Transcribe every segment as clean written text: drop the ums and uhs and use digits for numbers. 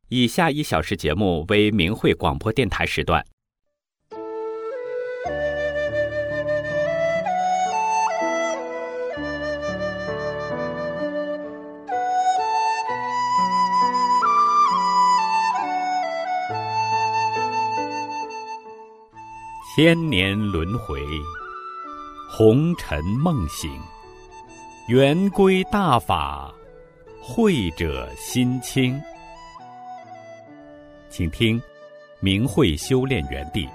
以下1小时节目为明慧广播电台时段。千年轮回，红尘梦醒，圆归大法，慧者心清。请听明慧修炼园地。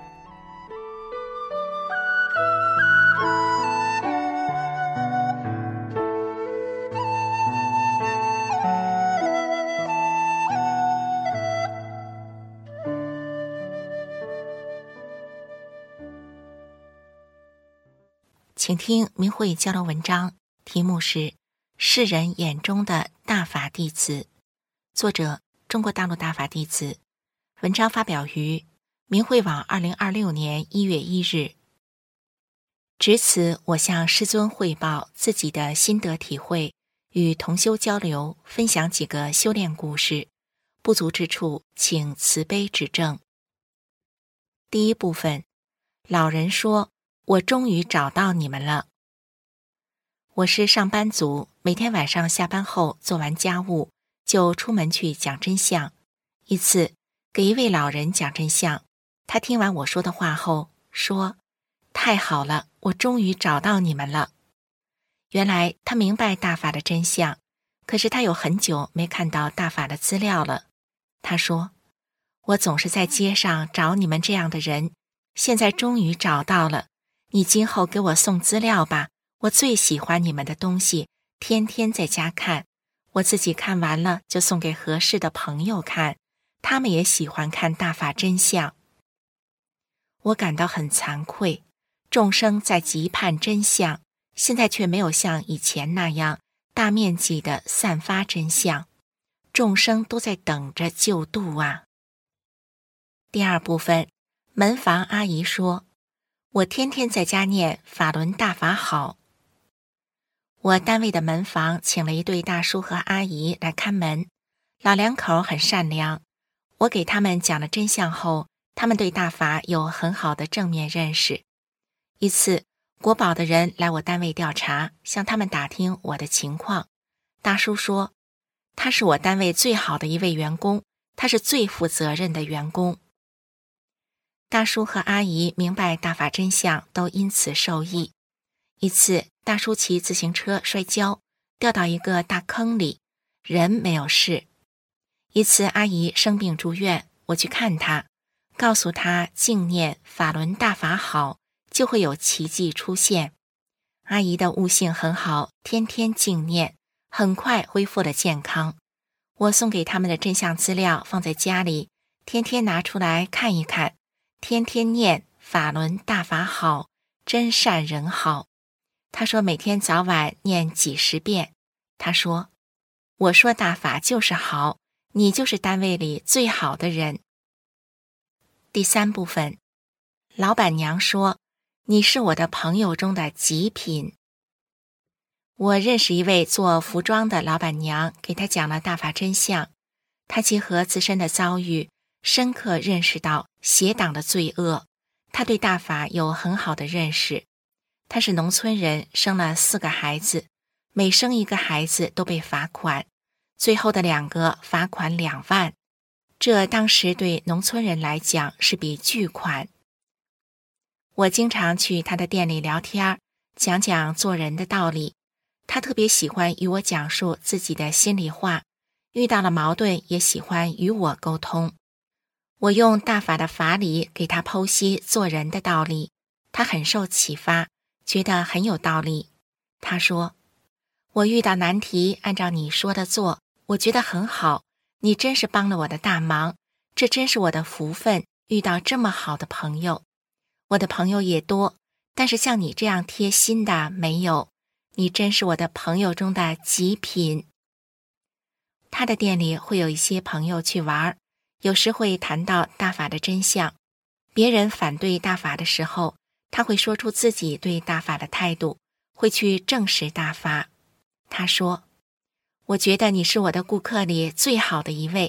请听明慧交流文章，题目是世人眼中的大法弟子，作者中国大陆大法弟子，文章发表于明慧网2026年1月1日。值此，我向师尊汇报自己的心得体会，与同修交流，分享几个修炼故事，不足之处请慈悲指正。第一部分，老人说，我终于找到你们了。我是上班族，每天晚上下班后做完家务，就出门去讲真相。一次给一位老人讲真相，他听完我说的话后说，太好了，我终于找到你们了。原来他明白大法的真相，可是他有很久没看到大法的资料了。他说，我总是在街上找你们这样的人，现在终于找到了，你今后给我送资料吧，我最喜欢你们的东西，天天在家看，我自己看完了就送给合适的朋友看，他们也喜欢看大法真相。我感到很惭愧，众生在急盼真相，现在却没有像以前那样大面积的散发真相，众生都在等着救度啊。第二部分，门房阿姨说，我天天在家念法轮大法好。我单位的门房请了一对大叔和阿姨来看门，老两口很善良，我给他们讲了真相后，他们对大法有很好的正面认识。一次，国保的人来我单位调查，向他们打听我的情况。大叔说，他是我单位最好的一位员工，他是最负责任的员工。大叔和阿姨明白大法真相，都因此受益。一次，大叔骑自行车摔跤，掉到一个大坑里，人没有事。一次，阿姨生病住院，我去看她，告诉她静念法轮大法好，就会有奇迹出现。阿姨的悟性很好，天天静念，很快恢复了健康。我送给他们的真相资料放在家里，天天拿出来看一看，天天念法轮大法好，真善人好。他说每天早晚念几十遍。他说，我说大法就是好，你就是单位里最好的人。第三部分，老板娘说，你是我的朋友中的极品。我认识一位做服装的老板娘，给她讲了大法真相。她结合自身的遭遇，深刻认识到邪党的罪恶，她对大法有很好的认识。她是农村人，生了4个孩子，每生一个孩子都被罚款，最后的2个罚款2万，这当时对农村人来讲是笔巨款。我经常去她的店里聊天，讲讲做人的道理。她特别喜欢与我讲述自己的心里话，遇到了矛盾也喜欢与我沟通。我用大法的法理给她剖析做人的道理，她很受启发，觉得很有道理。她说，我遇到难题，按照你说的做，我觉得很好，你真是帮了我的大忙，这真是我的福分，遇到这么好的朋友。我的朋友也多，但是像你这样贴心的没有，你真是我的朋友中的极品。他的店里会有一些朋友去玩，有时会谈到大法的真相。别人反对大法的时候，他会说出自己对大法的态度，会去证实大法。他说，我觉得你是我的顾客里最好的一位，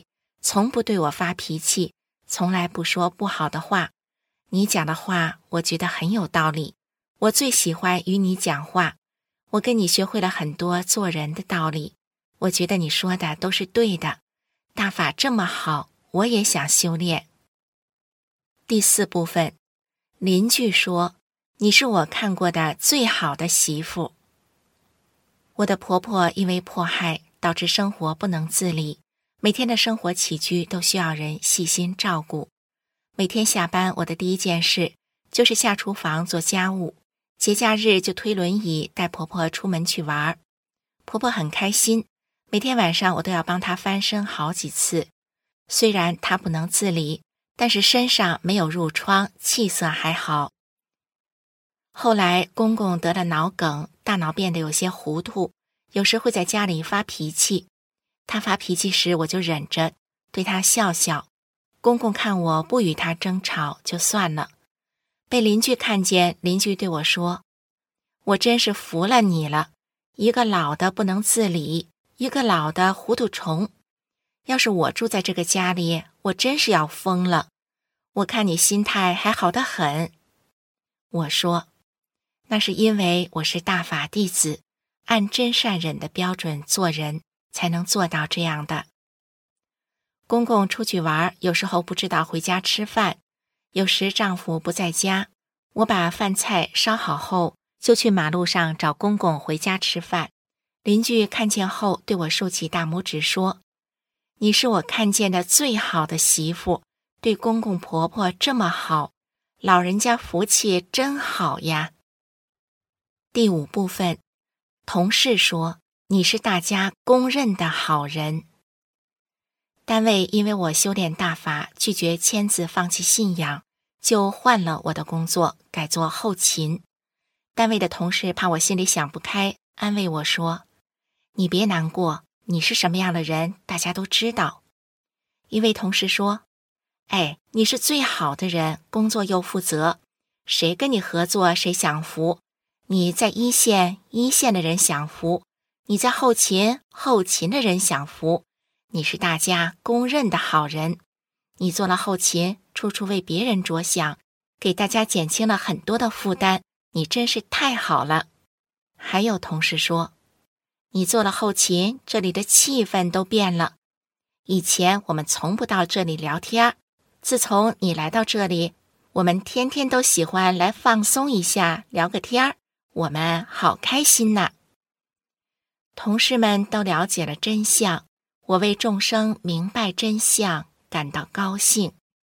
从不对我发脾气，从来不说不好的话。你讲的话我觉得很有道理，我最喜欢与你讲话，我跟你学会了很多做人的道理，我觉得你说的都是对的，大法这么好，我也想修炼。第4部分，邻居说，你是我看过的最好的媳妇。我的婆婆因为迫害，导致生活不能自理，每天的生活起居都需要人细心照顾。每天下班，我的第一件事就是下厨房做家务，节假日就推轮椅带婆婆出门去玩。婆婆很开心，每天晚上我都要帮她翻身好几次。虽然她不能自理，但是身上没有褥疮，气色还好。后来公公得了脑梗，大脑变得有些糊涂，有时会在家里发脾气。他发脾气时，我就忍着，对他笑笑。公公看我不与他争吵，就算了。被邻居看见，邻居对我说，我真是服了你了，一个老的不能自理，一个老的糊涂虫。要是我住在这个家里，我真是要疯了。我看你心态还好得很。我说，那是因为我是大法弟子，按真善忍的标准做人，才能做到这样的。公公出去玩，有时候不知道回家吃饭，有时丈夫不在家，我把饭菜烧好后，就去马路上找公公回家吃饭。邻居看见后对我竖起大拇指说，你是我看见的最好的媳妇，对公公婆婆这么好，老人家福气真好呀。第5部分，同事说，你是大家公认的好人。单位因为我修炼大法，拒绝签字放弃信仰，就换了我的工作，改做后勤。单位的同事怕我心里想不开，安慰我说，你别难过，你是什么样的人大家都知道。一位同事说，你是最好的人，工作又负责，谁跟你合作谁享福，你在一线，一线的人享福，你在后勤，后勤的人享福，你是大家公认的好人。你做了后勤，处处为别人着想，给大家减轻了很多的负担，你真是太好了。还有同事说，你做了后勤，这里的气氛都变了。以前我们从不到这里聊天，自从你来到这里，我们天天都喜欢来放松一下，聊个天，我们好开心呐。同事们都了解了真相，我为众生明白真相感到高兴。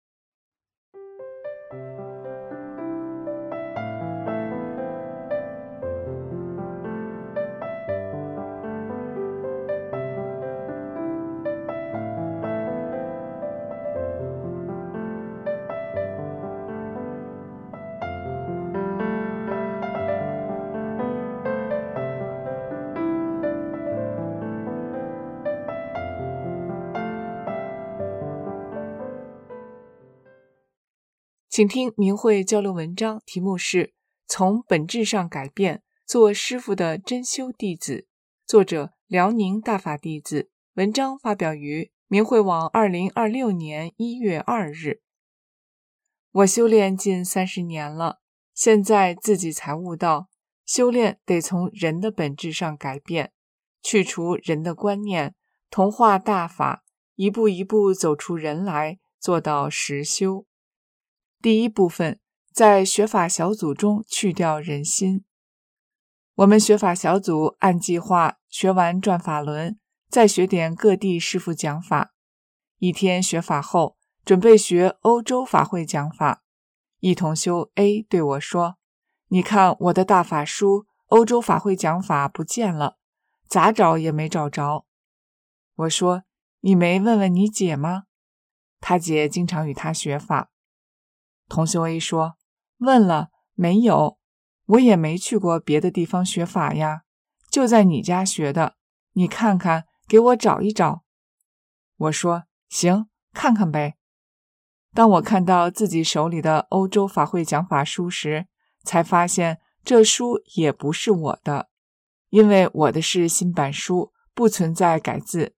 请听明慧交流文章，题目是从本质上改变，做师父的真修弟子，作者辽宁大法弟子，文章发表于明慧网2026年1月2日。我修炼近30年了，现在自己才悟到，修炼得从人的本质上改变，去除人的观念，同化大法，一步一步走出人来，做到实修。第1部分，在学法小组中去掉人心。我们学法小组按计划学完转法轮，再学点各地师父讲法。一天学法后，准备学欧洲法会讲法。一同修 A 对我说，你看我的大法书欧洲法会讲法不见了，咋找也没找着。我说，你没问问你姐吗？他姐经常与他学法。同修 A 说，问了，没有，我也没去过别的地方学法呀，就在你家学的，你看看，给我找一找。我说，行，看看呗。当我看到自己手里的欧洲法会讲法书时，才发现这书也不是我的，因为我的是新版书，不存在改字，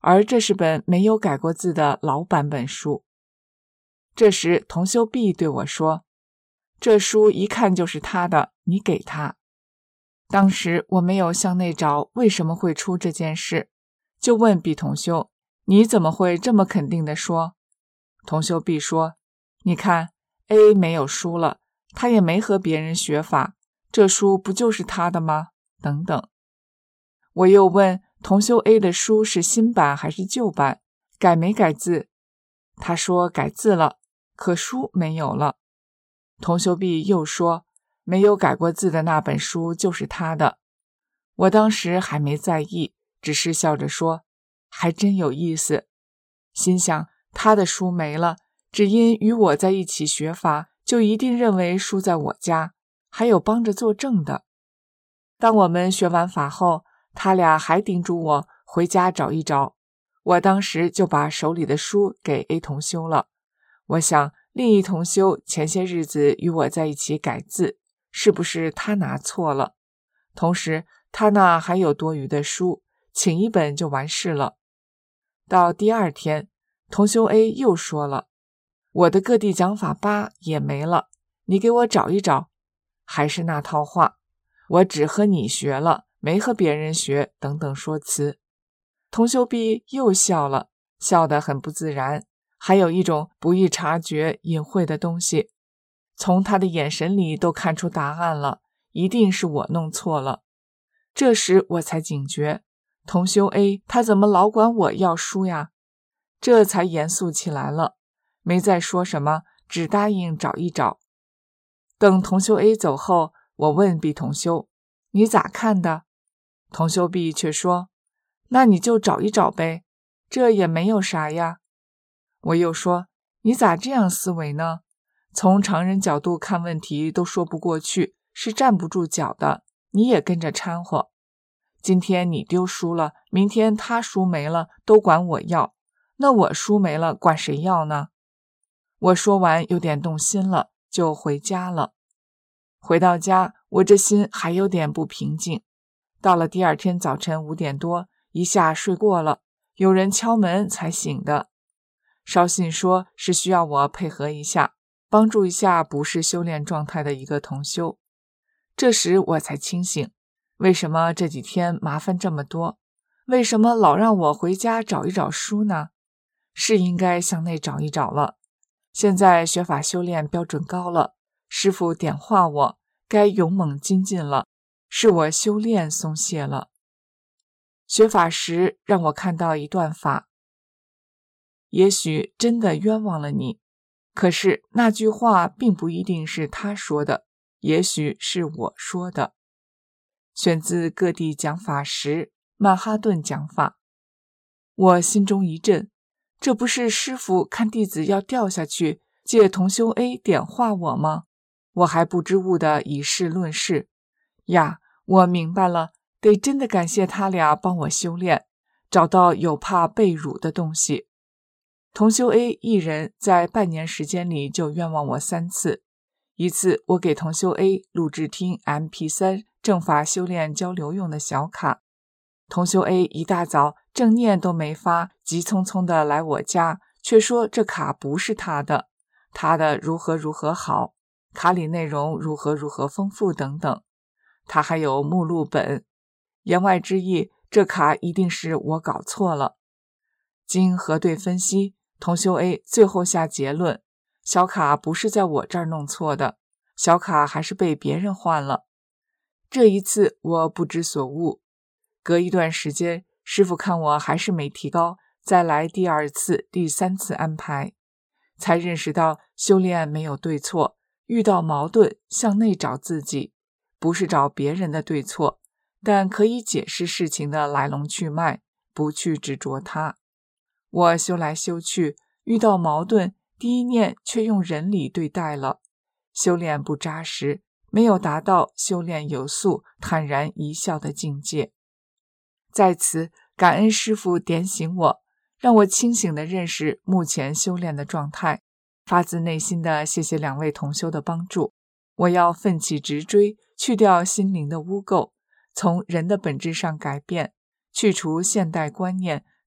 而这是本没有改过字的老版本书。这时同修 B 对我说，这书一看就是他的，你给他。当时我没有向内找为什么会出这件事，就问 B 同修，你怎么会这么肯定地说？同修 B 说，你看 A 没有书了，他也没和别人学法，这书不就是他的吗？等等。我又问同修 A 的书是新版还是旧版，改没改字？他说改字了，可书没有了。同修 B 又说，没有改过字的那本书就是他的。我当时还没在意，只是笑着说，还真有意思。心想他的书没了，只因与我在一起学法，就一定认为书在我家，还有帮着作证的。当我们学完法后，他俩还叮嘱我回家找一找，我当时就把手里的书给 A 同修了。我想另一同修前些日子与我在一起改字，是不是他拿错了？同时他那还有多余的书，请一本就完事了。到第二天，同修 A 又说了，我的各地讲法8也没了，你给我找一找。还是那套话，我只和你学了，没和别人学，等等说辞。同修 B 又笑了，笑得很不自然，还有一种不易察觉隐晦的东西。从他的眼神里都看出答案了，一定是我弄错了。这时我才警觉，同修 A 他怎么老管我要书呀？这才严肃起来了，没再说什么，只答应找一找。等同修 A 走后，我问 B 同修，你咋看的？同修 B 却说，那你就找一找呗，这也没有啥呀。我又说，你咋这样思维呢？从常人角度看问题都说不过去，是站不住脚的，你也跟着掺和。今天你丢书了，明天他书没了，都管我要，那我书没了，管谁要呢？我说完有点动心了，就回家了。回到家，我这心还有点不平静。到了第二天早晨5点多，一下睡过了，有人敲门才醒的。捎信说是需要我配合一下，帮助一下不是修炼状态的一个同修。这时我才清醒，为什么这几天麻烦这么多？为什么老让我回家找一找书呢？是应该向内找一找了。现在学法修炼标准高了，师父点化我，该勇猛精进了，是我修炼松懈了。学法时让我看到一段法，也许真的冤枉了你，可是那句话并不一定是他说的，也许是我说的。选自各地讲法时，曼哈顿讲法。我心中一震，这不是师父看弟子要掉下去，借同修 A 点化我吗？我还不知悟地以事论事呀，我明白了，得真的感谢他俩帮我修炼，找到有怕被辱的东西。同修 A 一人在半年时间里就冤枉我3次，一次我给同修 A 录制听 MP3 正法修炼交流用的小卡，同修 A 一大早正念都没发，急匆匆地来我家，却说这卡不是他的，他的如何如何好，卡里内容如何如何丰富等等，他还有目录本，言外之意，这卡一定是我搞错了。经核对分析，同修 A 最后下结论，小卡不是在我这儿弄错的，小卡还是被别人换了。这一次我不知所悟，隔一段时间，师父看我还是没提高，再来第2次、第3次安排，才认识到修炼没有对错，遇到矛盾向内找自己，不是找别人的对错，但可以解释事情的来龙去脉，不去执着它。我修来修去，遇到矛盾，第一念却用人理对待了，修炼不扎实，没有达到修炼有素、坦然一笑的境界。在此感恩师父点醒我，让我清醒地认识目前修炼的状态，发自内心的谢谢2位同修的帮助。我要奋起直追，去掉心灵的污垢，从人的本质上改变，去除现代观念，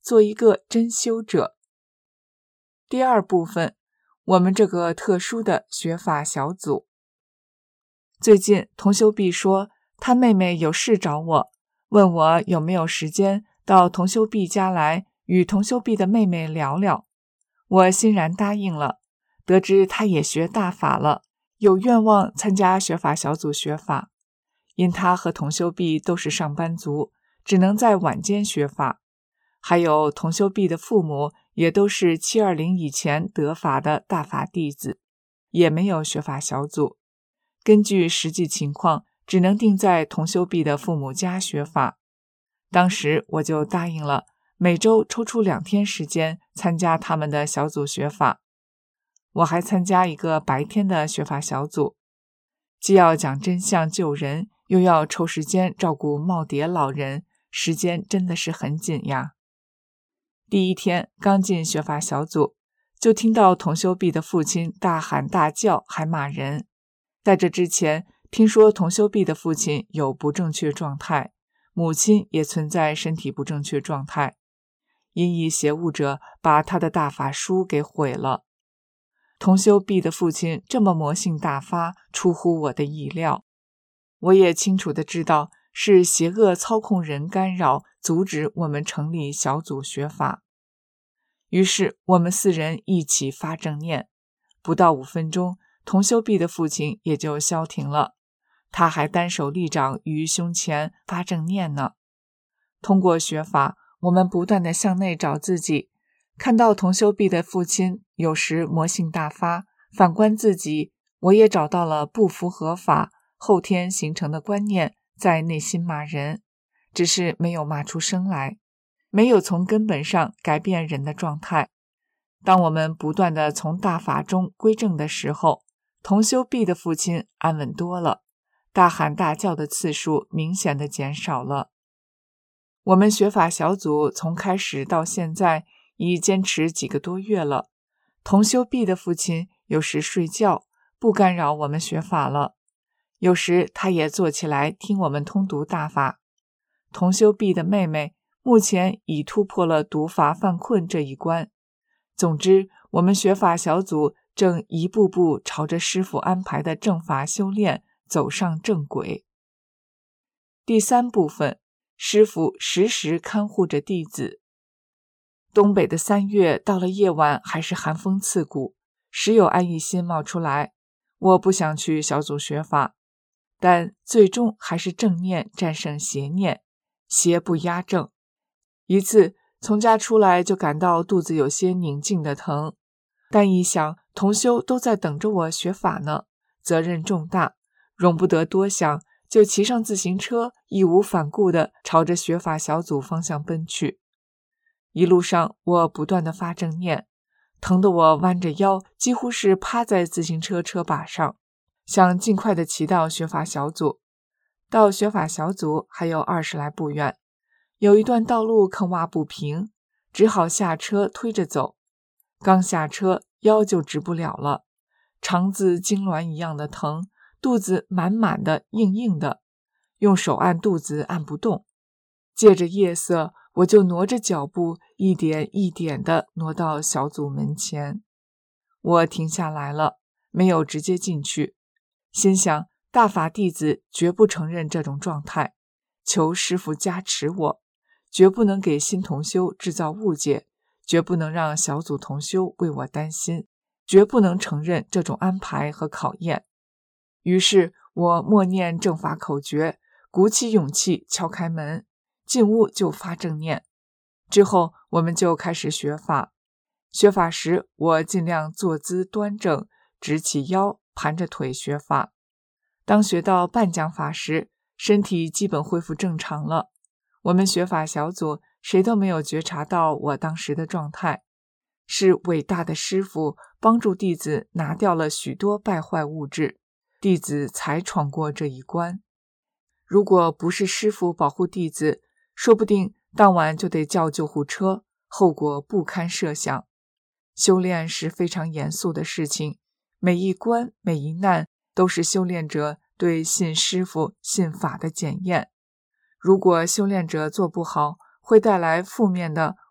做一个真修者。第二部分，我们这个特殊的学法小组。最近同修毕说他妹妹有事找我，问我有没有时间到同修毕家来与同修毕的妹妹聊聊。我欣然答应了，得知他也学大法了，有愿望参加学法小组学法。因他和同修毕都是上班族，只能在晚间学法。还有同修毕的父母也都是720以前得法的大法弟子，也没有学法小组。根据实际情况，只能定在同修毕的父母家学法。当时我就答应了，每周抽出2天时间参加他们的小组学法。我还参加一个白天的学法小组，既要讲真相救人，又要抽时间照顾耄耋老人，时间真的是很紧呀。第一天刚进学法小组，就听到同修毕的父亲大喊大叫，还骂人。在这之前，听说同修毕的父亲有不正确状态，母亲也存在身体不正确状态，因一邪物者把他的大法书给毁了。同修毕的父亲这么魔性大发，出乎我的意料。我也清楚地知道是邪恶操控人干扰，阻止我们成立小组学法。于是我们4人一起发正念，不到5分钟，同修毕的父亲也就消停了，他还单手立掌于胸前发正念呢。通过学法，我们不断地向内找自己，看到同修毕的父亲有时魔性大发，反观自己，我也找到了不符合法后天形成的观念，在内心骂人，只是没有骂出声来，没有从根本上改变人的状态。当我们不断地从大法中归正的时候，同修毕的父亲安稳多了，大喊大叫的次数明显地减少了。我们学法小组从开始到现在已坚持几个多月了，同修毕的父亲有时睡觉，不干扰我们学法了，有时他也坐起来听我们通读大法。同修毕的妹妹目前已突破了读法犯困这一关。总之，我们学法小组正一步步朝着师父安排的正法修炼走上正轨。第3部分，师父时时看护着弟子。东北的3月到了夜晚还是寒风刺骨，时有安逸心冒出来。我不想去小组学法，但最终还是正念战胜邪念，邪不压正。一次从家出来就感到肚子有些拧劲的疼，但一想同修都在等着我学法呢，责任重大，容不得多想，就骑上自行车，义无反顾地朝着学法小组方向奔去。一路上我不断地发正念，疼得我弯着腰，几乎是趴在自行车车把上，想尽快地骑到学法小组。到学法小组还有20来步远，有一段道路坑洼不平，只好下车推着走。刚下车，腰就直不了了，肠子痉挛一样的疼，肚子满满的硬硬的，用手按肚子按不动。借着夜色，我就挪着脚步，一点一点地挪到小组门前。我停下来了，没有直接进去，心想大法弟子绝不承认这种状态，求师父加持我，绝不能给新同修制造误解，绝不能让小组同修为我担心，绝不能承认这种安排和考验。于是我默念正法口诀，鼓起勇气敲开门，进屋就发正念。之后我们就开始学法。学法时，我尽量坐姿端正，直起腰，盘着腿学法。当学到半讲法时，身体基本恢复正常了。我们学法小组谁都没有觉察到我当时的状态，是伟大的师父帮助弟子拿掉了许多败坏物质，弟子才闯过这一关。如果不是师父保护弟子，说不定当晚就得叫救护车，后果不堪设想。修炼是非常严肃的事情，每一关每一难都是修炼者对信师父信法的检验。如果修炼者做不好，会带来负面的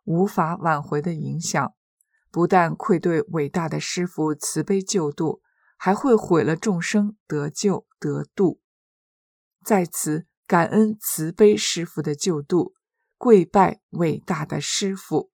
无法挽回的影响，不但愧对伟大的师父慈悲救度，还会毁了众生得救得度。在此感恩慈悲师父的救度，跪拜伟大的师父。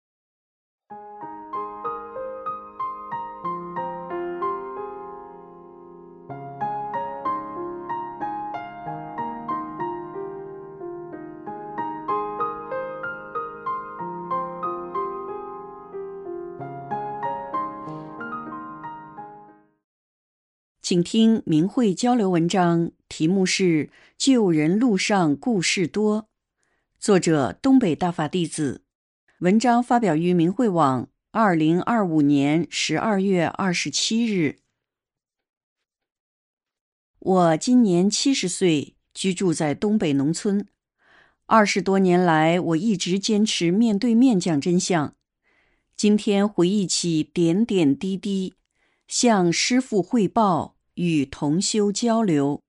请听明慧交流文章，题目是《救人路上故事多》，作者东北大法弟子。文章发表于明慧网2025年12月27日。我今年70岁，居住在东北农村。20多年来，我一直坚持面对面讲真相。今天回忆起点点滴滴，向师父汇报，与同修交流。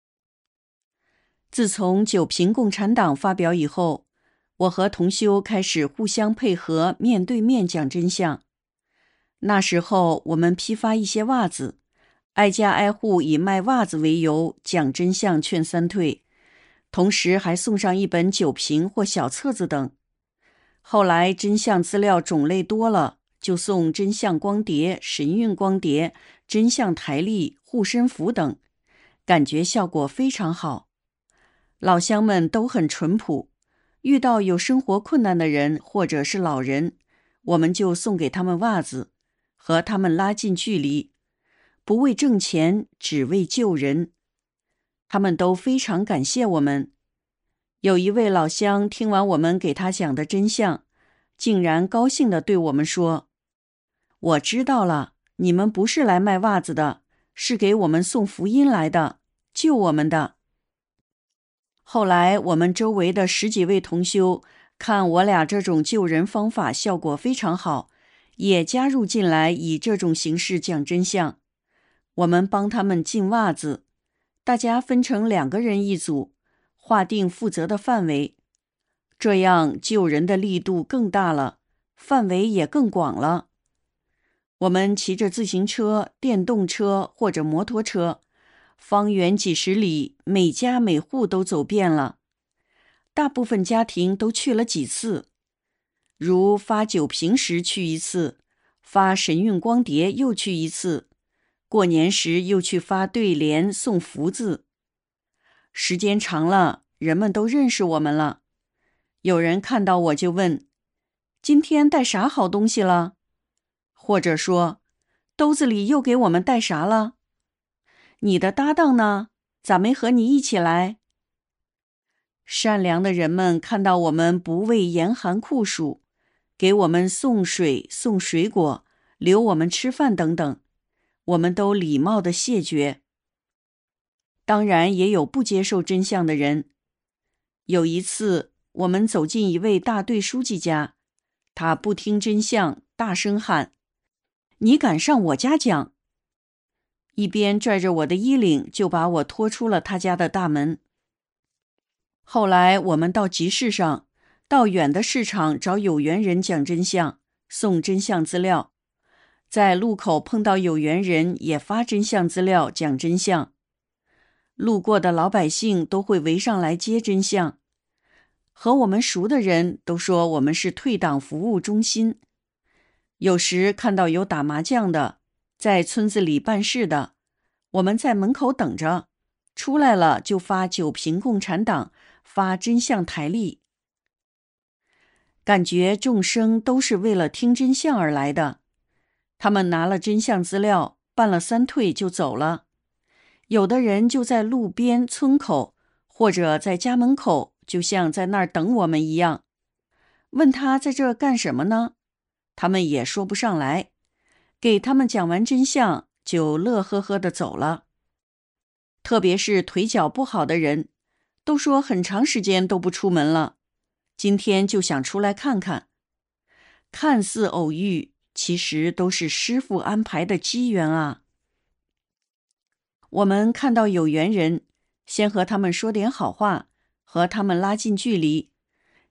自从九评共产党发表以后，我和同修开始互相配合，面对面讲真相。那时候我们批发一些袜子，挨家挨户以卖袜子为由讲真相劝三退，同时还送上一本九评或小册子等。后来真相资料种类多了，就送真相光碟、神韵光碟、真相台历、护身符等，感觉效果非常好。老乡们都很淳朴，遇到有生活困难的人或者是老人，我们就送给他们袜子，和他们拉近距离，不为挣钱，只为救人。他们都非常感谢我们。有一位老乡听完我们给他讲的真相，竟然高兴地对我们说：“我知道了，你们不是来卖袜子的，是给我们送福音来的，救我们的。”后来我们周围的10几位同修看我俩这种救人方法效果非常好，也加入进来，以这种形式讲真相。我们帮他们进袜子，大家分成2个人一组，划定负责的范围，这样救人的力度更大了，范围也更广了。我们骑着自行车、电动车或者摩托车，方圆几10里，每家每户都走遍了，大部分家庭都去了几次，如发九评时去一次，发神韵光碟又去一次，过年时又去发对联送福字。时间长了，人们都认识我们了。有人看到我就问：“今天带啥好东西了？”或者说：“兜子里又给我们带啥了？你的搭档呢？咋没和你一起来？”善良的人们看到我们不畏严寒酷暑，给我们送水、送水果，留我们吃饭等等，我们都礼貌地谢绝。当然也有不接受真相的人。有一次，我们走进一位大队书记家，他不听真相，大声喊：“你敢上我家讲！”一边拽着我的衣领，就把我拖出了他家的大门。后来我们到集市上，到远的市场找有缘人讲真相，送真相资料，在路口碰到有缘人也发真相资料讲真相。路过的老百姓都会围上来接真相，和我们熟的人都说我们是退党服务中心。有时看到有打麻将的，在村子里办事的，我们在门口等着，出来了就发九评共产党，发真相台历。感觉众生都是为了听真相而来的，他们拿了真相资料，办了3退就走了。有的人就在路边、村口，或者在家门口，就像在那儿等我们一样。问他在这干什么呢？他们也说不上来。给他们讲完真相，就乐呵呵地走了。特别是腿脚不好的人，都说很长时间都不出门了，今天就想出来看看。看似偶遇，其实都是师父安排的机缘啊。我们看到有缘人，先和他们说点好话，和他们拉近距离，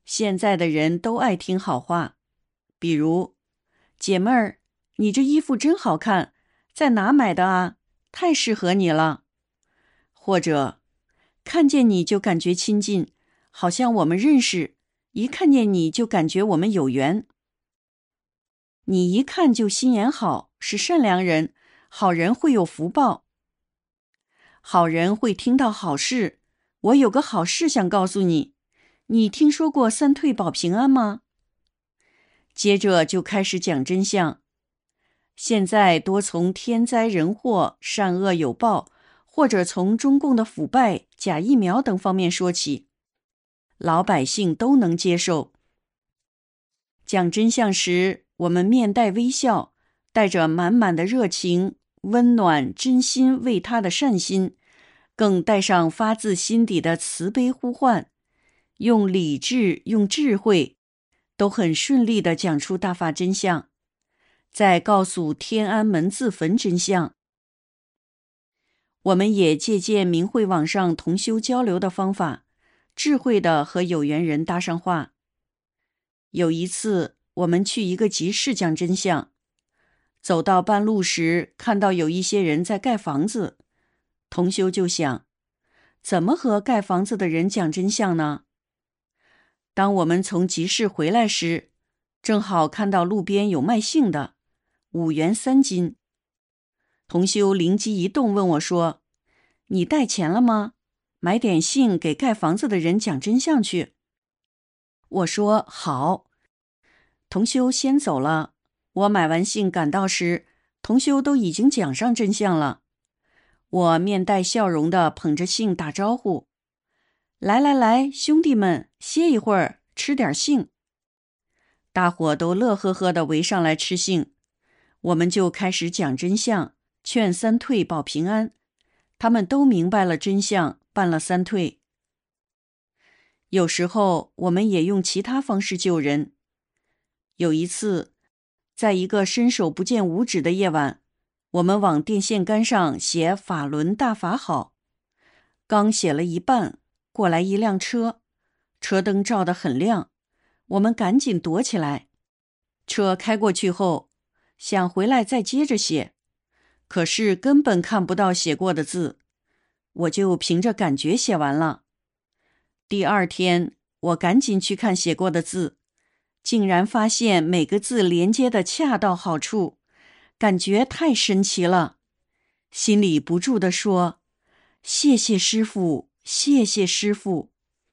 现在的人都爱听好话，比如，姐妹儿，你这衣服真好看，在哪买的啊？太适合你了。或者，看见你就感觉亲近，好像我们认识，一看见你就感觉我们有缘。你一看就心眼好，是善良人，好人会有福报。好人会听到好事，我有个好事想告诉你，你听说过三退保平安吗？接着就开始讲真相。现在多从天灾人祸、善恶有报，或者从中共的腐败、假疫苗等方面说起，老百姓都能接受。讲真相时，我们面带微笑，带着满满的热情、温暖、真心为他的善心，更带上发自心底的慈悲呼唤，用理智、用智慧，都很顺利地讲出大法真相，再告诉天安门自焚真相。我们也借鉴明慧网上同修交流的方法，智慧地和有缘人搭上话。有一次，我们去一个集市讲真相，走到半路时，看到有一些人在盖房子，同修就想，怎么和盖房子的人讲真相呢？当我们从集市回来时，正好看到路边有卖杏的，5元3斤。同修灵机一动问我说，你带钱了吗？买点杏给盖房子的人讲真相去。我说好。同修先走了，我买完杏赶到时，同修都已经讲上真相了。我面带笑容地捧着杏打招呼，来来来，兄弟们，歇一会儿，吃点杏。大伙都乐呵呵地围上来吃杏，我们就开始讲真相，劝三退保平安。他们都明白了真相，办了三退。有时候我们也用其他方式救人。有一次，在一个伸手不见五指的夜晚，我们往电线杆上写法轮大法好，刚写了一半，过来一辆车，车灯照得很亮，我们赶紧躲起来。车开过去后，想回来再接着写，可是根本看不到写过的字，我就凭着感觉写完了。第二天，我赶紧去看写过的字，竟然发现每个字连接的恰到好处，感觉太神奇了，心里不住地说，谢谢师父，谢谢师父。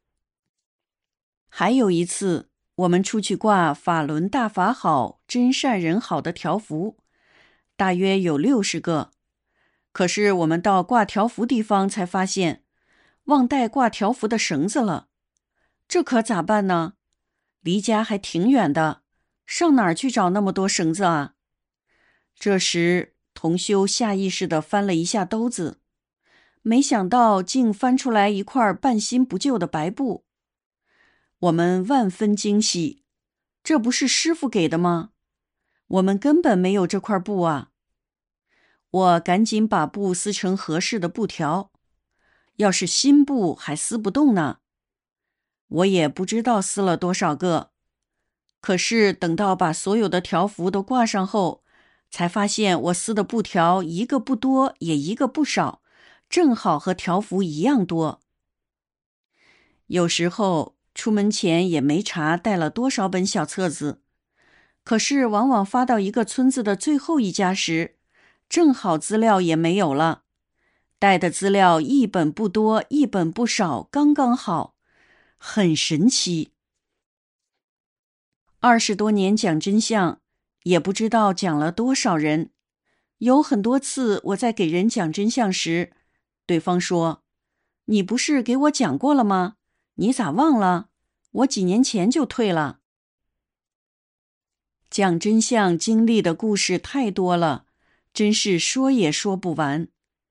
还有一次，我们出去挂法轮大法好，真善人好的条幅，大约有60个。可是我们到挂条幅地方才发现，忘带挂条幅的绳子了。这可咋办呢？离家还挺远的，上哪儿去找那么多绳子啊？这时，同修下意识地翻了一下兜子，没想到竟翻出来一块半新不旧的白布。我们万分惊喜，这不是师父给的吗？我们根本没有这块布啊！我赶紧把布撕成合适的布条，要是新布还撕不动呢。我也不知道撕了多少个，可是等到把所有的条幅都挂上后，才发现我撕的布条一个不多也一个不少，正好和条幅一样多。有时候出门前也没查带了多少本小册子，可是往往发到一个村子的最后一家时，正好资料也没有了，带的资料一本不多，一本不少，刚刚好，很神奇。20多年讲真相，也不知道讲了多少人。有很多次我在给人讲真相时，对方说，你不是给我讲过了吗？你咋忘了？我几年前就退了。讲真相经历的故事太多了，真是说也说不完。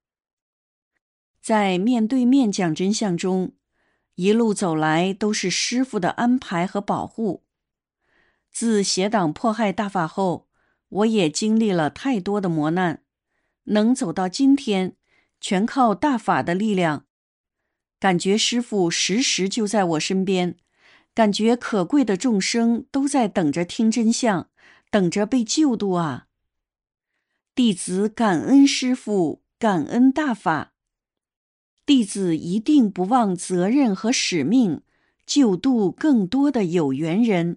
在面对面讲真相中，一路走来都是师父的安排和保护。自邪党迫害大法后，我也经历了太多的磨难，能走到今天，全靠大法的力量。感觉师父时时就在我身边， 感觉可贵的众生都在等着听真相，等着被救度啊！弟子感恩师父，感恩大法。弟子一定不忘责任和使命，救度更多的有缘人。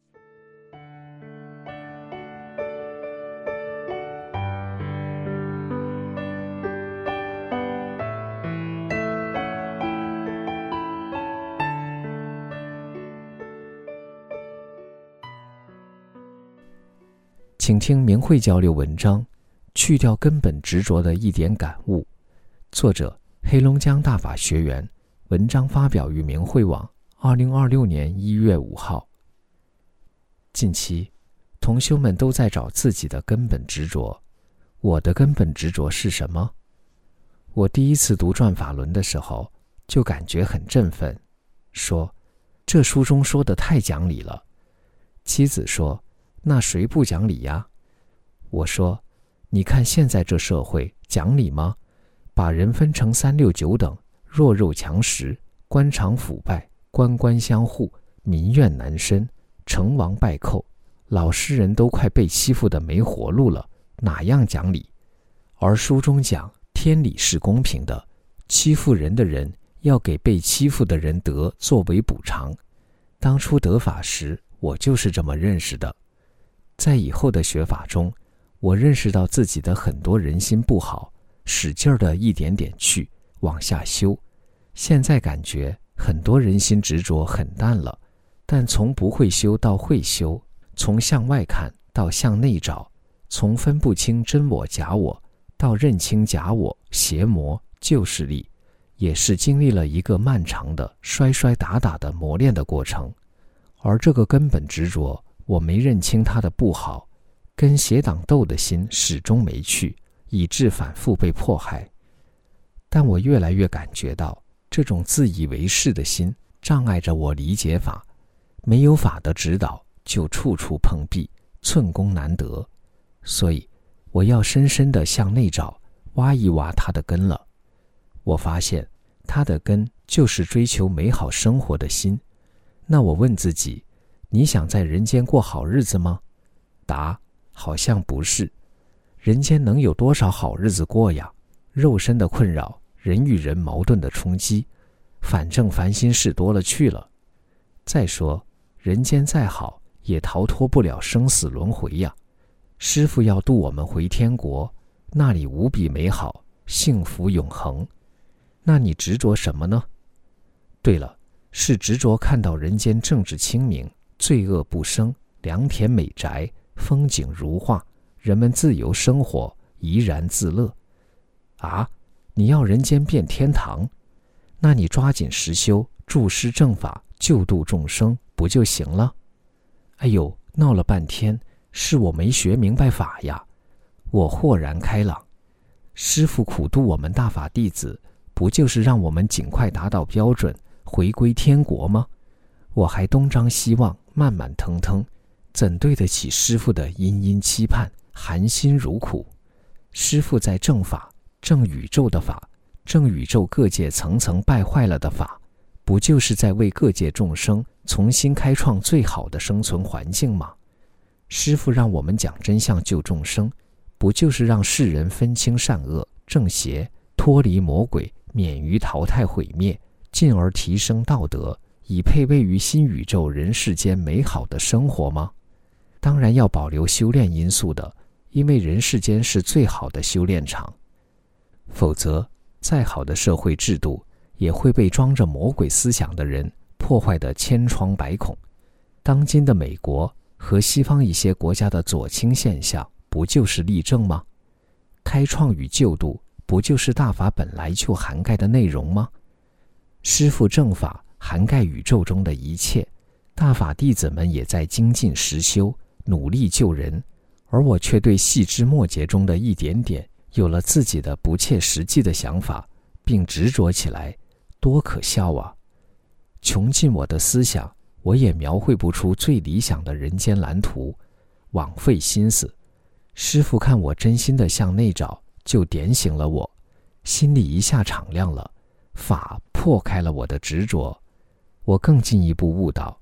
请听明慧交流文章，去掉根本执着的一点感悟。作者黑龙江大法学员，文章发表于明慧网2026年1月5号。近期，同修们都在找自己的根本执着。我的根本执着是什么？我第一次读转法轮的时候，就感觉很振奋，说这书中说的太讲理了。妻子说，那谁不讲理呀？我说，你看现在这社会讲理吗？把人分成3、6、9等，弱肉强食，官场腐败，官官相护，民怨难伸，成王败寇，老实人都快被欺负得没活路了，哪样讲理？而书中讲天理是公平的，欺负人的人要给被欺负的人德作为补偿。当初得法时，我就是这么认识的。在以后的学法中，我认识到自己的很多人心不好，使劲的一点点去往下修。现在感觉很多人心执着很淡了，但从不会修到会修，从向外看到向内找，从分不清真我假我到认清假我邪魔旧势力，也是经历了一个漫长的摔摔打打的磨练的过程。而这个根本执着，我没认清它的不好，跟邪党斗的心始终没去，以致反复被迫害。但我越来越感觉到，这种自以为是的心障碍着我理解法，没有法的指导，就处处碰壁，寸功难得。所以我要深深地向内找，挖一挖它的根了。我发现它的根就是追求美好生活的心。那我问自己，你想在人间过好日子吗？答：好像不是。人间能有多少好日子过呀？肉身的困扰，人与人矛盾的冲击，反正烦心事多了去了。再说，人间再好，也逃脱不了生死轮回呀。师父要渡我们回天国，那里无比美好，幸福永恒。那你执着什么呢？对了，是执着看到人间政治清明，罪恶不生，良田美宅，风景如画，人们自由生活，怡然自乐。啊，你要人间变天堂？那你抓紧实修，助师正法，救度众生，不就行了？哎呦，闹了半天，是我没学明白法呀。我豁然开朗，师父苦度我们大法弟子，不就是让我们尽快达到标准，回归天国吗？我还东张西望，慢慢腾腾，怎对得起师父的殷殷期盼，含辛茹苦？师父在正法，正宇宙的法，正宇宙各界层层败坏了的法，不就是在为各界众生重新开创最好的生存环境吗？师父让我们讲真相救众生，不就是让世人分清善恶正邪，脱离魔鬼，免于淘汰毁灭，进而提升道德，以配位于新宇宙人世间美好的生活吗？当然要保留修炼因素的，因为人世间是最好的修炼场。否则，再好的社会制度，也会被装着魔鬼思想的人破坏得千疮百孔。当今的美国和西方一些国家的左倾现象，不就是例证吗？开创与救度，不就是大法本来就涵盖的内容吗？师父正法涵盖宇宙中的一切，大法弟子们也在精进实修，努力救人，而我却对细枝末节中的一点点有了自己的不切实际的想法，并执着起来，多可笑啊！穷尽我的思想，我也描绘不出最理想的人间蓝图，枉费心思。师父看我真心的向内找，就点醒了我，心里一下敞亮了，法破开了我的执着。我更进一步悟到，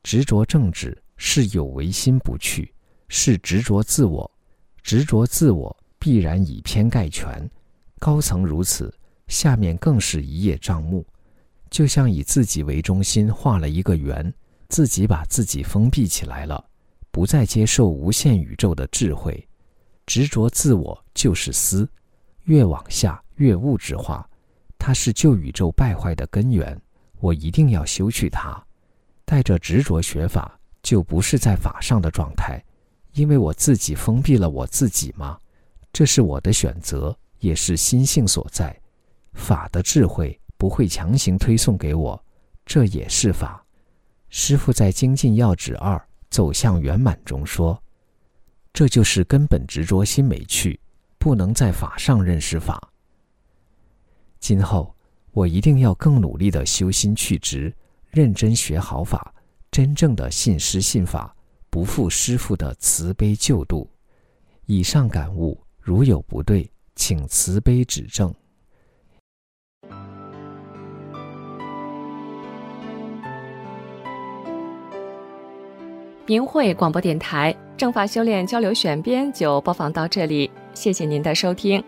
执着正直是有为心不去，是执着自我。执着自我必然以偏概全，高层如此，下面更是一叶障目。就像以自己为中心画了一个圆，自己把自己封闭起来了，不再接受无限宇宙的智慧。执着自我就是私，越往下越物质化，它是旧宇宙败坏的根源，我一定要修去它。带着执着学法，就不是在法上的状态，因为我自己封闭了我自己吗？这是我的选择，也是心性所在。法的智慧不会强行推送给我，这也是法。师父在《精进要旨2走向圆满》中说，这就是根本执着心没去，不能在法上认识法。今后我一定要更努力地修心去执，认真学好法，真正的信师信法，不负师父的慈悲救度。以上感悟如有不对，请慈悲指正。 明慧广播电台正法修炼交流选编就播放到这里，谢谢您的收听。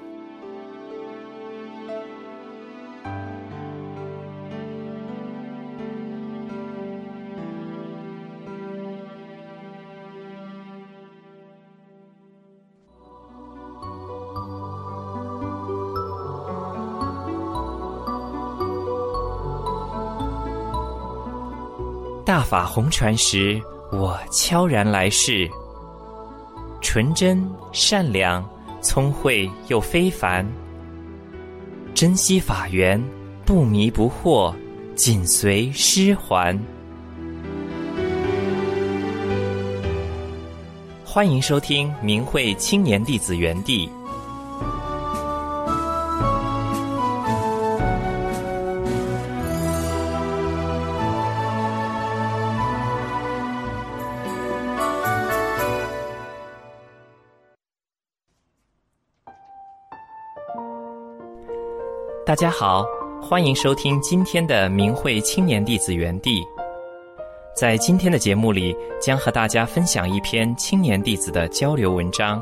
大法红传时，我悄然来世，纯真善良，聪慧又非凡，珍惜法缘，不迷不惑，紧随师还。欢迎收听明慧青年弟子园地。大家好，欢迎收听今天的明慧青年弟子园地。在今天的节目里，将和大家分享一篇青年弟子的交流文章。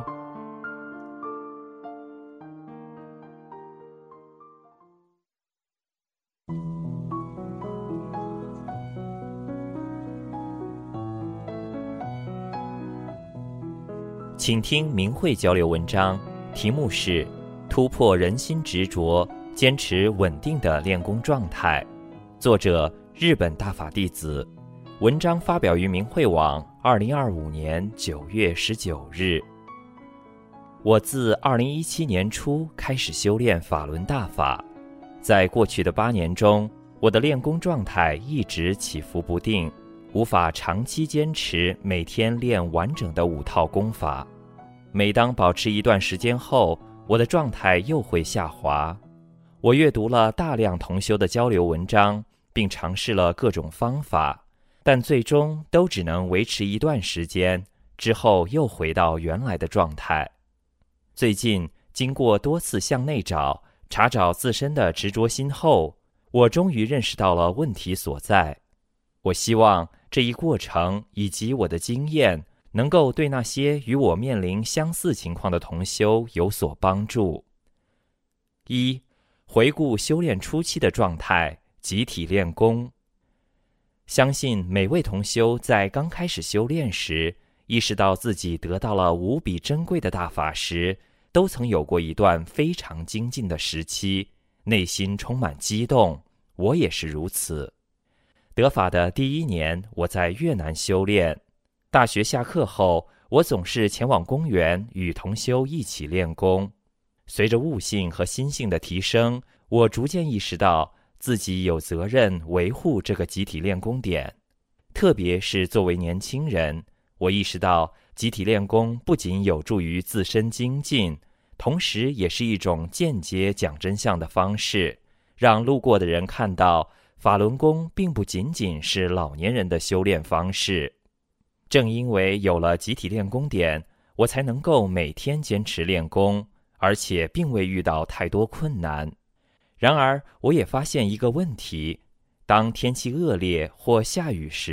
请听明慧交流文章，题目是突破人心执着，坚持稳定的练功状态，作者日本大法弟子，文章发表于明慧网2025年9月19日。我自2017年初开始修炼法轮大法，在过去的8年中，我的练功状态一直起伏不定，无法长期坚持每天练完整的5套功法。每当保持一段时间后，我的状态又会下滑。我阅读了大量同修的交流文章，并尝试了各种方法，但最终都只能维持一段时间，之后又回到原来的状态。最近经过多次向内找，查找自身的执着心后，我终于认识到了问题所在。我希望这一过程以及我的经验，能够对那些与我面临相似情况的同修有所帮助。1、回顾修炼初期的状态，集体练功。相信每位同修在刚开始修炼时，意识到自己得到了无比珍贵的大法时，都曾有过一段非常精进的时期，内心充满激动，我也是如此。得法的第1年，我在越南修炼，大学下课后，我总是前往公园与同修一起练功。随着悟性和心性的提升，我逐渐意识到自己有责任维护这个集体练功点。特别是作为年轻人，我意识到集体练功不仅有助于自身精进，同时也是一种间接讲真相的方式，让路过的人看到法轮功并不仅仅是老年人的修炼方式。正因为有了集体练功点，我才能够每天坚持练功，而且并未遇到太多困难。然而，我也发现一个问题：当天气恶劣或下雨时，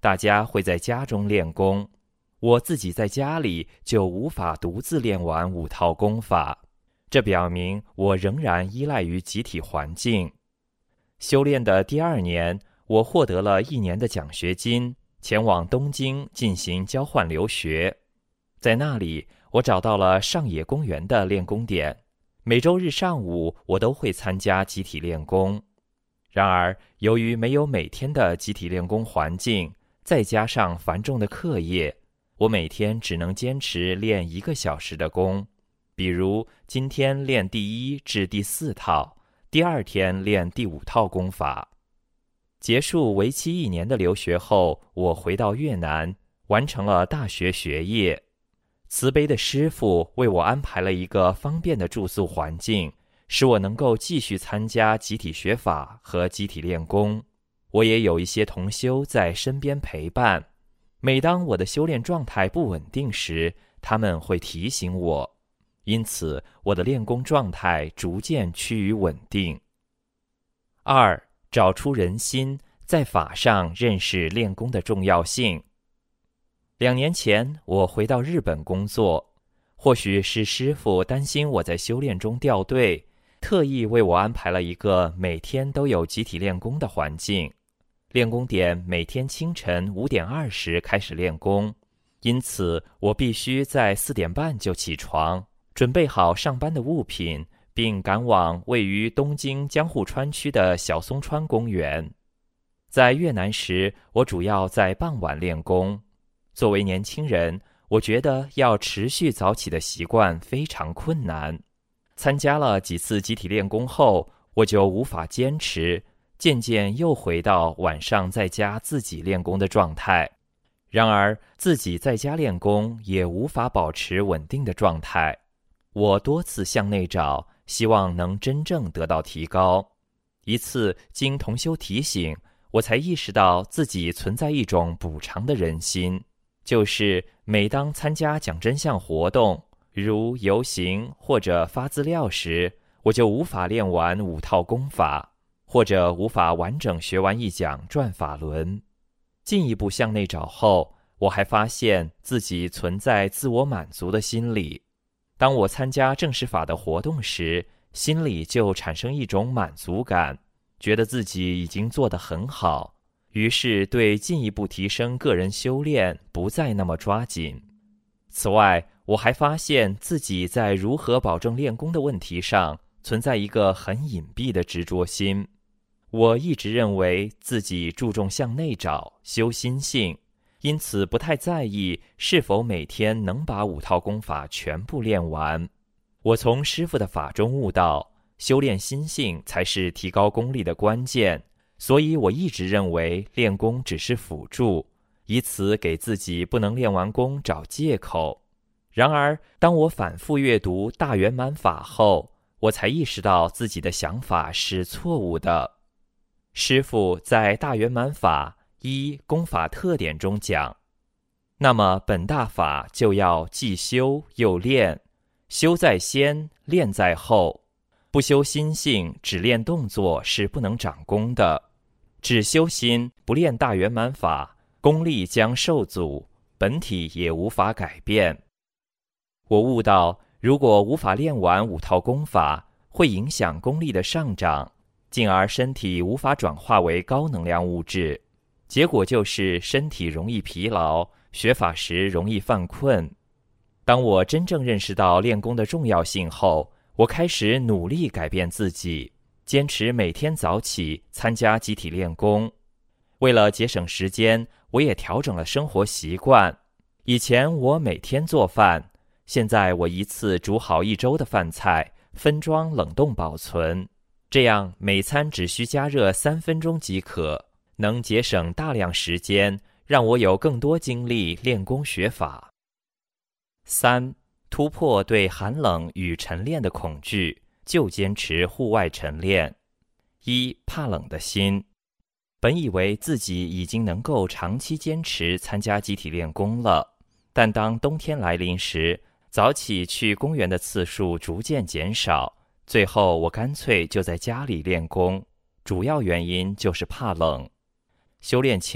大家会在家中练功，我自己在家里就无法独自练完5套功法，这表明我仍然依赖于集体环境。修炼的第2年，我获得了1年的奖学金，前往东京进行交换留学。在那里，我找到了上野公园的练功点，每周日上午我都会参加集体练功。然而，由于没有每天的集体练功环境，再加上繁重的课业，我每天只能坚持练1个小时的功。比如今天练第1至第4套，第2天练第5套功法。结束为期1年的留学后，我回到越南，完成了大学学业。慈悲的师父为我安排了一个方便的住宿环境，使我能够继续参加集体学法和集体练功。我也有一些同修在身边陪伴，每当我的修炼状态不稳定时，他们会提醒我，因此我的练功状态逐渐趋于稳定。2. 找出人心，在法上认识练功的重要性。2年前，我回到日本工作，或许是师父担心我在修炼中掉队，特意为我安排了一个每天都有集体练功的环境。练功点每天清晨5点20开始练功，因此我必须在4点半就起床，准备好上班的物品，并赶往位于东京江户川区的小松川公园。在越南时，我主要在傍晚练功。作为年轻人，我觉得要持续早起的习惯非常困难。参加了几次集体练功后，我就无法坚持，渐渐又回到晚上在家自己练功的状态。然而，自己在家练功也无法保持稳定的状态。我多次向内找，希望能真正得到提高。一次经同修提醒，我才意识到自己存在一种补偿的人心，就是每当参加讲真相活动，如游行或者发资料时，我就无法练完5套功法，或者无法完整学完一讲转法轮。进一步向内找后，我还发现自己存在自我满足的心理。当我参加正式法的活动时，心里就产生一种满足感，觉得自己已经做得很好，于是对进一步提升个人修炼不再那么抓紧。此外，我还发现自己在如何保证练功的问题上存在一个很隐蔽的执着心。我一直认为自己注重向内找，修心性，因此不太在意是否每天能把5套功法全部练完。我从师父的法中悟到，修炼心性才是提高功力的关键，所以我一直认为练功只是辅助，以此给自己不能练完功找借口。然而，当我反复阅读大圆满法后，我才意识到自己的想法是错误的。师父在大圆满法1功法特点中讲，那么本大法就要既修又练，修在先，练在后。不修心性，只练动作是不能长功的。只修心，不练大圆满法，功力将受阻，本体也无法改变。我悟到，如果无法练完5套功法，会影响功力的上涨，进而身体无法转化为高能量物质，结果就是身体容易疲劳，学法时容易犯困。当我真正认识到练功的重要性后，我开始努力改变自己，坚持每天早起参加集体练功。为了节省时间，我也调整了生活习惯。以前我每天做饭，现在我一次煮好1周的饭菜，分装冷冻保存，这样每餐只需加热3分钟即可，能节省大量时间，让我有更多精力练功学法。3. 突破对寒冷与晨练的恐惧，就坚持户外晨练。1. 怕冷的心。本以为自己已经能够长期坚持参加集体练功了，但当冬天来临时，早起去公园的次数逐渐减少，最后我干脆就在家里练功，主要原因就是怕冷。修炼前，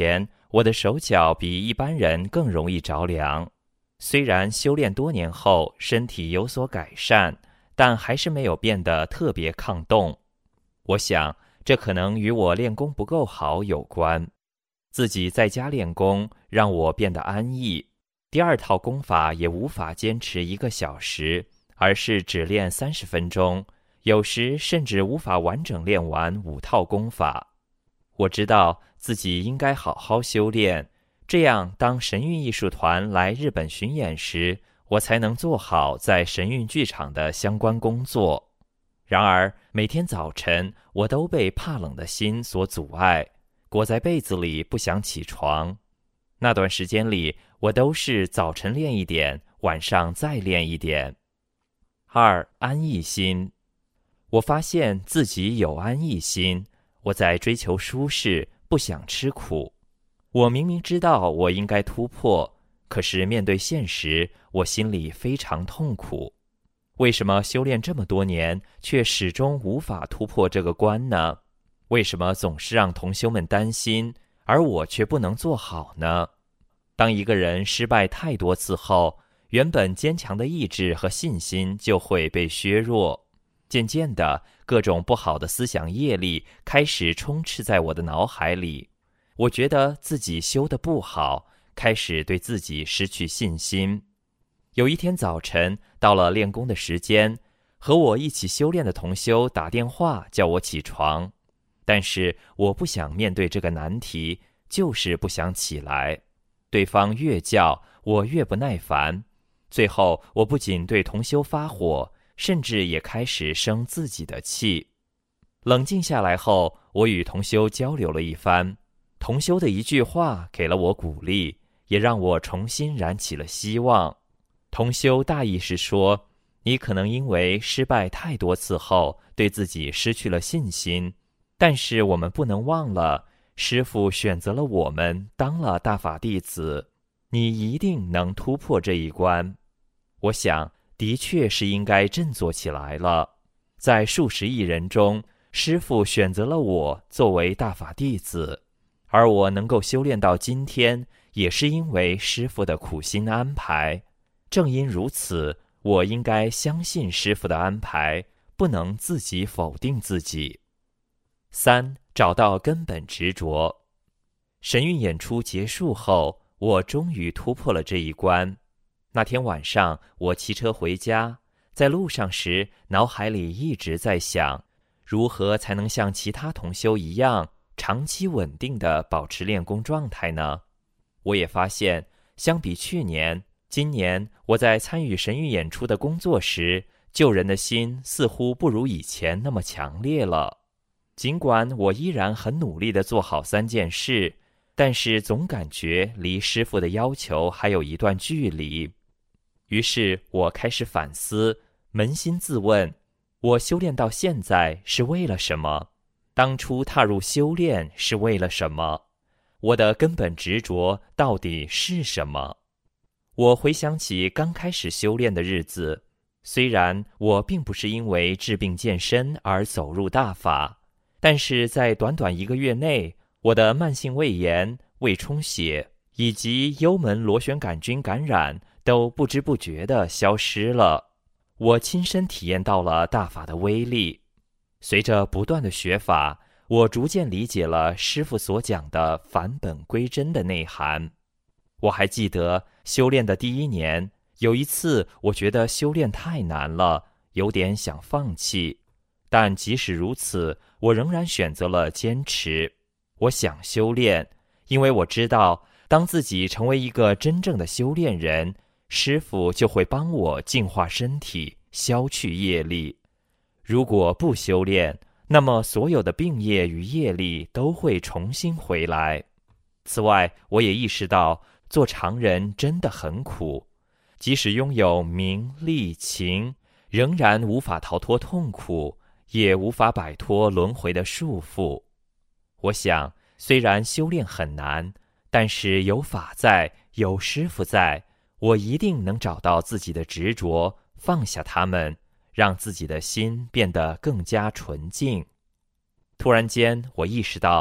我的手脚比一般人更容易着凉。虽然修炼多年后身体有所改善，但还是没有变得特别抗冻。我想，这可能与我练功不够好有关。自己在家练功让我变得安逸，第二套功法也无法坚持1个小时，而是只练30分钟，有时甚至无法完整练完5套功法。我知道自己应该好好修炼，这样当神韵艺术团来日本巡演时，我才能做好在神韵剧场的相关工作。然而每天早晨我都被怕冷的心所阻碍，裹在被子里不想起床。那段时间里，我都是早晨练一点，晚上再练一点。2. 安逸心。我发现自己有安逸心，我在追求舒适，不想吃苦。我明明知道我应该突破，可是面对现实，我心里非常痛苦。为什么修炼这么多年，却始终无法突破这个关呢？为什么总是让同修们担心，而我却不能做好呢？当一个人失败太多次后，原本坚强的意志和信心就会被削弱。渐渐的，各种不好的思想业力开始充斥在我的脑海里。我觉得自己修得不好，开始对自己失去信心。有一天早晨，到了练功的时间，和我一起修炼的同修打电话叫我起床，但是我不想面对这个难题，就是不想起来。对方越叫，我越不耐烦。最后，我不仅对同修发火，甚至也开始生自己的气。冷静下来后，我与同修交流了一番，同修的一句话给了我鼓励，也让我重新燃起了希望。同修大意是说，你可能因为失败太多次后，对自己失去了信心，但是我们不能忘了，师父选择了我们当了大法弟子，你一定能突破这一关。我想，的确是应该振作起来了。在数十亿人中，师父选择了我作为大法弟子，而我能够修炼到今天，也是因为师父的苦心安排。正因如此，我应该相信师父的安排，不能自己否定自己。3. 找到根本执着。神韵演出结束后，我终于突破了这一关。那天晚上，我骑车回家，在路上时，脑海里一直在想，如何才能像其他同修一样，长期稳定地保持练功状态呢？我也发现，相比去年，今年我在参与神韵演出的工作时，救人的心似乎不如以前那么强烈了。尽管我依然很努力地做好3件事，但是总感觉离师父的要求还有一段距离。于是我开始反思，扪心自问，我修炼到现在是为了什么？当初踏入修炼是为了什么？我的根本执着到底是什么？我回想起刚开始修炼的日子，虽然我并不是因为治病健身而走入大法，但是在短短1个月内，我的慢性胃炎、胃充血以及幽门螺旋杆菌感染都不知不觉地消失了。我亲身体验到了大法的威力。随着不断的学法，我逐渐理解了师父所讲的返本归真的内涵。我还记得修炼的第1年，有一次我觉得修炼太难了，有点想放弃。但即使如此，我仍然选择了坚持。我想修炼，因为我知道，当自己成为一个真正的修炼人，师父就会帮我净化身体，消去业力。如果不修炼，那么所有的病业与业力都会重新回来。此外，我也意识到，做常人真的很苦，即使拥有名利情，仍然无法逃脱痛苦，也无法摆脱轮回的束缚。我想，虽然修炼很难，但是有法在，有师父在，我一定能找到自己的执着，放下它们，让自己的心变得更加纯净。突然间，我意识到，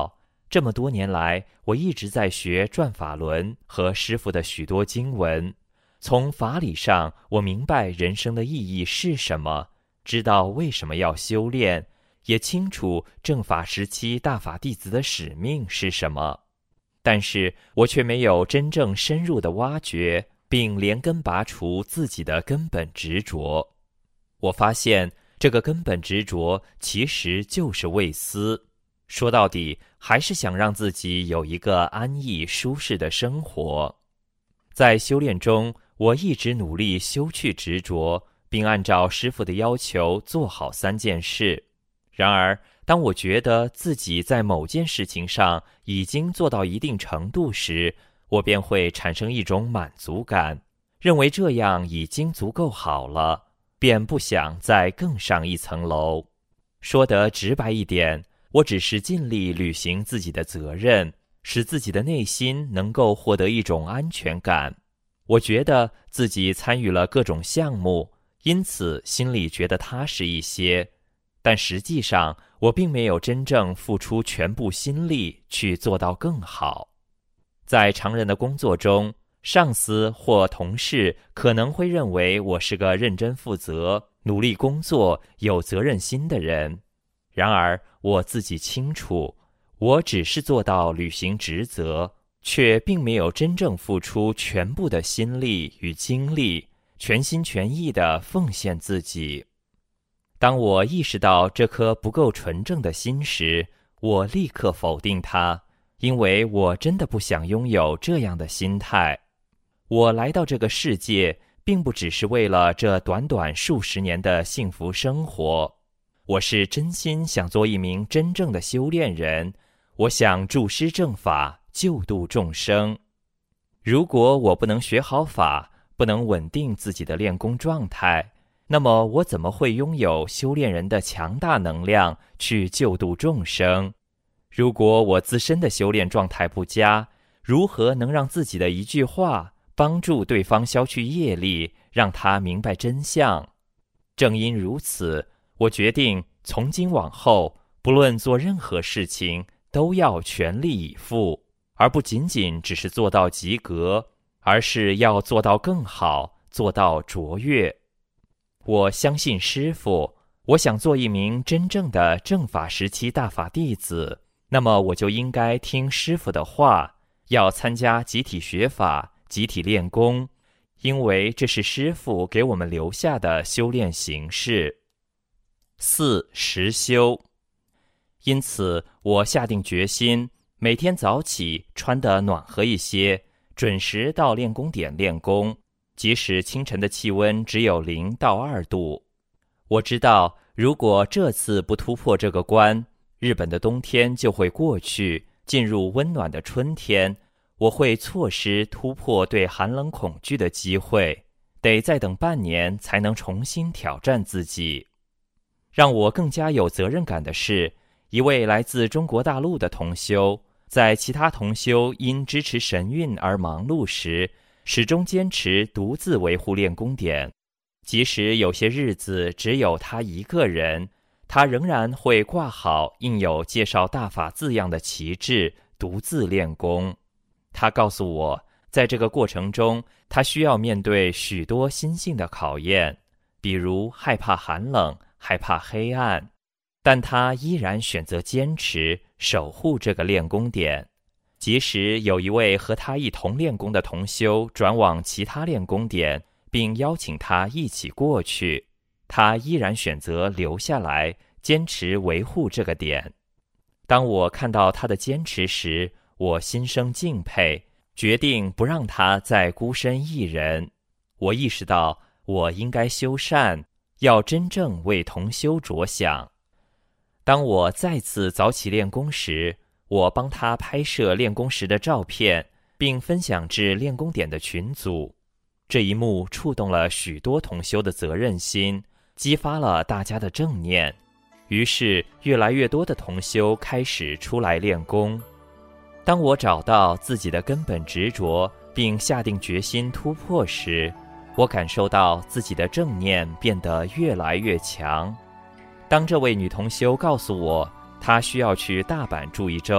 这么多年来，我一直在学转法轮和师父的许多经文。从法理上，我明白人生的意义是什么，知道为什么要修炼，也清楚正法时期大法弟子的使命是什么。但是我却没有真正深入地挖掘，并连根拔除自己的根本执着。我发现这个根本执着其实就是畏思，说到底还是想让自己有一个安逸舒适的生活。在修炼中，我一直努力修去执着，并按照师父的要求做好3件事。然而，当我觉得自己在某件事情上已经做到一定程度时，我便会产生一种满足感，认为这样已经足够好了，便不想再更上一层楼。说得直白一点，我只是尽力履行自己的责任，使自己的内心能够获得一种安全感。我觉得自己参与了各种项目，因此心里觉得踏实一些。但实际上，我并没有真正付出全部心力去做到更好。在常人的工作中，上司或同事可能会认为我是个认真负责、努力工作、有责任心的人。然而，我自己清楚，我只是做到履行职责，却并没有真正付出全部的心力与精力，全心全意地奉献自己。当我意识到这颗不够纯正的心时，我立刻否定它，因为我真的不想拥有这样的心态。我来到这个世界，并不只是为了这短短数十年的幸福生活。我是真心想做一名真正的修炼人，我想助师正法，救度众生。如果我不能学好法，不能稳定自己的练功状态，那么我怎么会拥有修炼人的强大能量去救度众生？如果我自身的修炼状态不佳，如何能让自己的一句话帮助对方消去业力，让他明白真相？正因如此，我决定从今往后，不论做任何事情，都要全力以赴，而不仅仅只是做到及格，而是要做到更好，做到卓越。我相信师父，我想做一名真正的正法时期大法弟子，那么我就应该听师父的话，要参加集体学法、集体练功，因为这是师父给我们留下的修炼形式。4. 实修。因此，我下定决心，每天早起穿得暖和一些，准时到练功点练功，即使清晨的气温只有0到2度。我知道，如果这次不突破这个关，日本的冬天就会过去，进入温暖的春天，我会错失突破对寒冷恐惧的机会，得再等半年才能重新挑战自己。让我更加有责任感的是，一位来自中国大陆的同修，在其他同修因支持神韵而忙碌时，始终坚持独自维护练功点。即使有些日子只有他一个人，他仍然会挂好印有介绍大法字样的旗帜，独自练功。他告诉我，在这个过程中，他需要面对许多心性的考验，比如害怕寒冷，害怕黑暗，但他依然选择坚持守护这个练功点。即使有一位和他一同练功的同修转往其他练功点，并邀请他一起过去，他依然选择留下来，坚持维护这个点。当我看到他的坚持时，我心生敬佩，决定不让他再孤身一人。我意识到，我应该修善，要真正为同修着想。当我再次早起练功时，我帮他拍摄练功时的照片，并分享至练功点的群组。这一幕触动了许多同修的责任心，激发了大家的正念。于是，越来越多的同修开始出来练功。当我找到自己的根本执着，并下定决心突破时，我感受到自己的正念变得越来越强。当这位女同修告诉我，她需要去大阪住1周，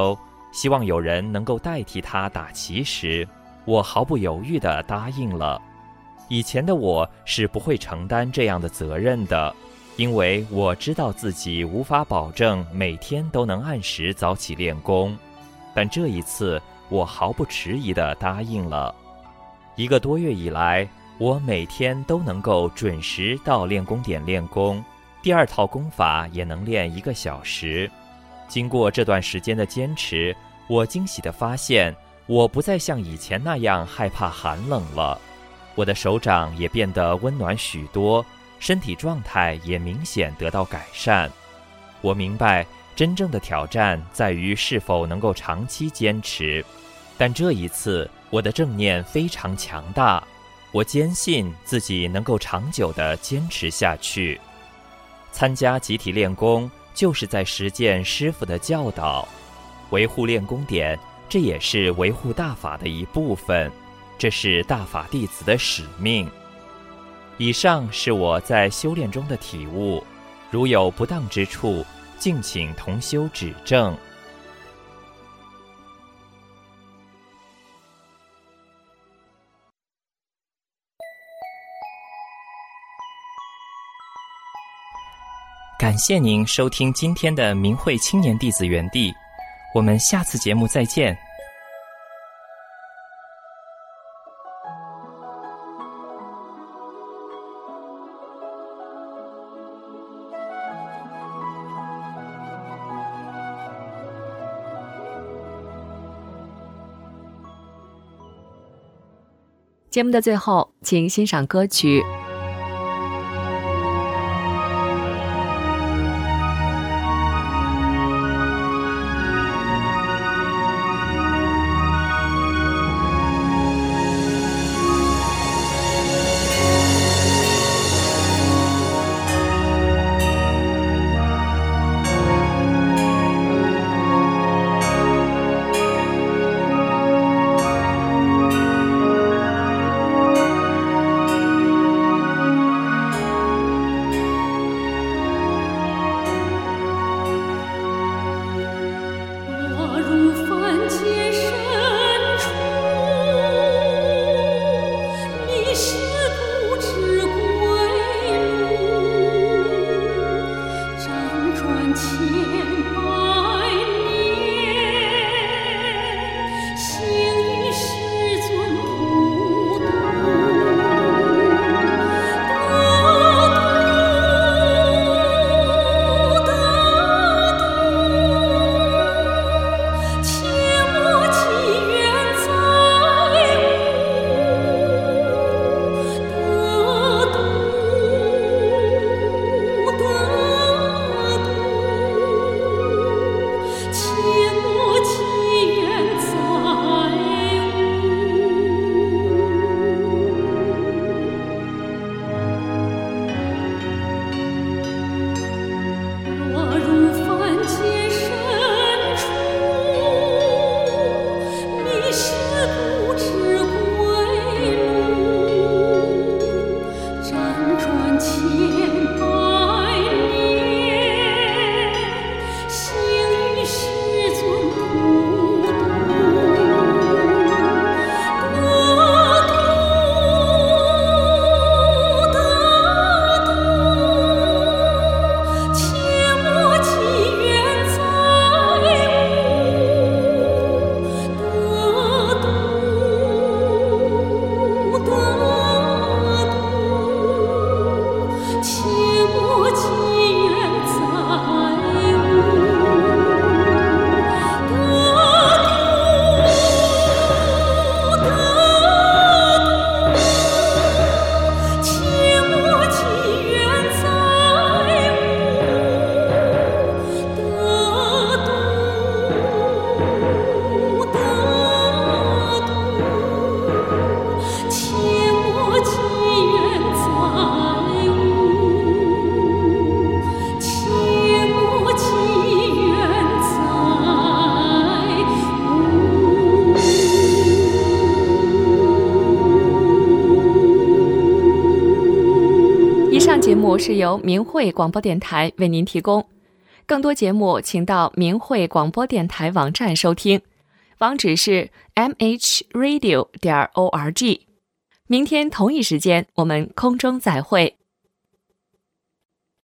希望有人能够代替他打旗时，我毫不犹豫地答应了。以前的我是不会承担这样的责任的，因为我知道自己无法保证每天都能按时早起练功。但这一次，我毫不迟疑地答应了。1个多月以来，我每天都能够准时到练功点练功，第2套功法也能练1个小时。经过这段时间的坚持，我惊喜地发现，我不再像以前那样害怕寒冷了。我的手掌也变得温暖许多，身体状态也明显得到改善。我明白，真正的挑战在于是否能够长期坚持。但这一次，我的正念非常强大，我坚信自己能够长久地坚持下去。参加集体练功，就是在实践师父的教导，维护练功点，这也是维护大法的一部分，这是大法弟子的使命。以上是我在修炼中的体悟，如有不当之处，敬请同修指正。 感谢您收听今天的明慧青年弟子园地，我们下次节目再见。 节目的最后，请欣赏歌曲。节目是由明慧广播电台为您提供。 更多节目请到明慧广播电台网站收听，网址是 mhradio.org。明天同一时间我们空中再会。